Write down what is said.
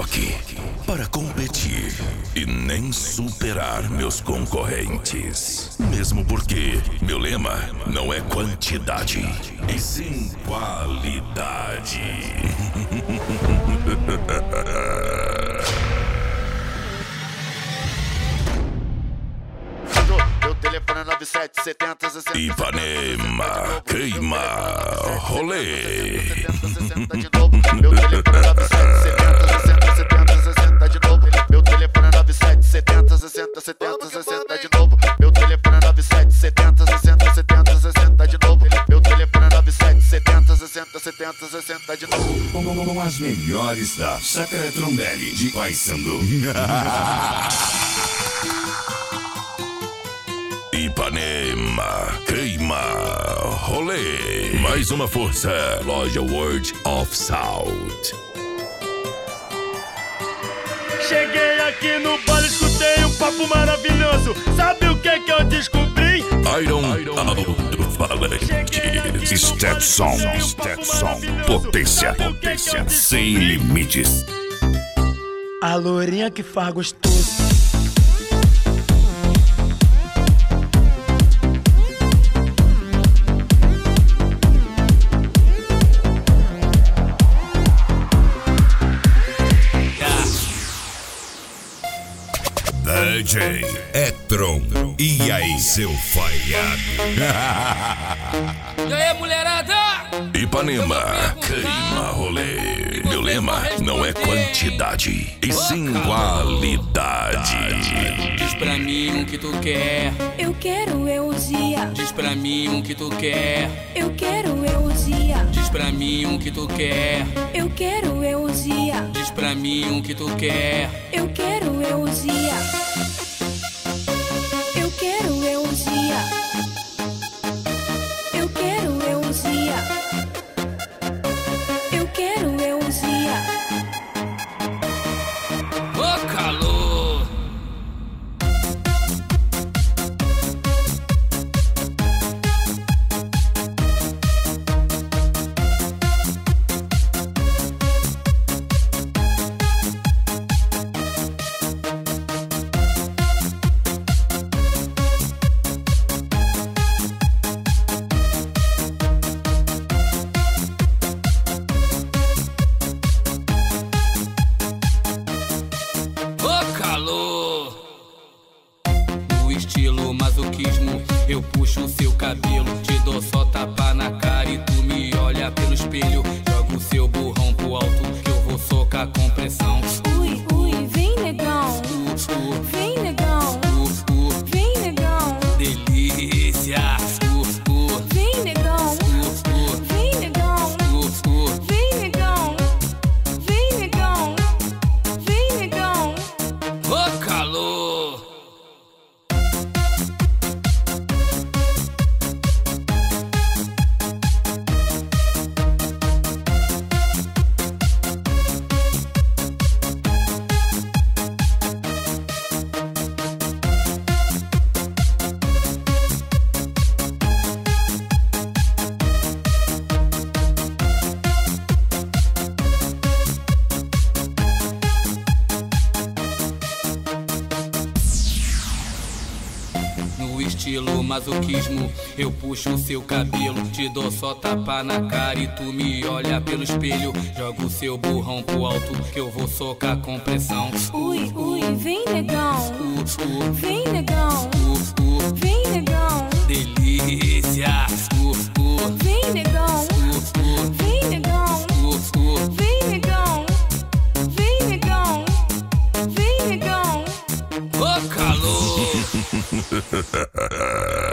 aqui para competir e nem superar meus concorrentes. Mesmo porque meu lema não é quantidade, e sim qualidade. Meu telefone é 977060. Ipanema, queima, rolê. 60 de novo. Meu telefone é 977060 de novo. Meu telefone é 977060 de novo. Meu telefone é 977060 de novo. Meu telefone é 977060 de novo. Com as melhores da Chácara Trombelli de Paysandu. Ipanema, queima, rolê. Mais uma força, loja World of Sound. Cheguei aqui no baile, escutei um papo maravilhoso. Sabe o que eu descobri? Iron Alto-Falante. Stetson, potência, sem limites. A lourinha que faz gostoso. DJ Etron, e aí seu falhado? E aí, mulherada? Ipanema, queima, rolê. Meu lema não é quantidade, e sim qualidade. Diz pra mim o que tu quer. Eu quero eusia. Diz pra mim o que tu quer. Eu quero eusia. Diz pra mim o que tu quer. Eu quero eusia. Diz pra mim o que tu quer. Eu quero eusia. Eu quero eusia. Eu quero eusia. Eu quero eusia. Ô calor! No estilo masoquismo, eu puxo o seu cabelo, te dou só tapa na cara e tu me olha pelo espelho. Joga o seu burrão pro alto que eu vou socar com pressão. Ui, ui, vem negão. Vem negão. Vem negão. Delícia. Vem negão. Vem negão. Vem negão. Vem negão. Vem negão. Ô calor! No estilo masoquismo, eu puxo o seu cabelo, te dou só tapa na cara e tu me olha pelo espelho. Joga o seu burrão pro alto que eu vou socar com pressão. Ui, ui, vem negão. Vem negão. Vem negão. Delícia. Vem negão. Vem negão. Vem negão. Vem negão. Vem negão. Ô calor!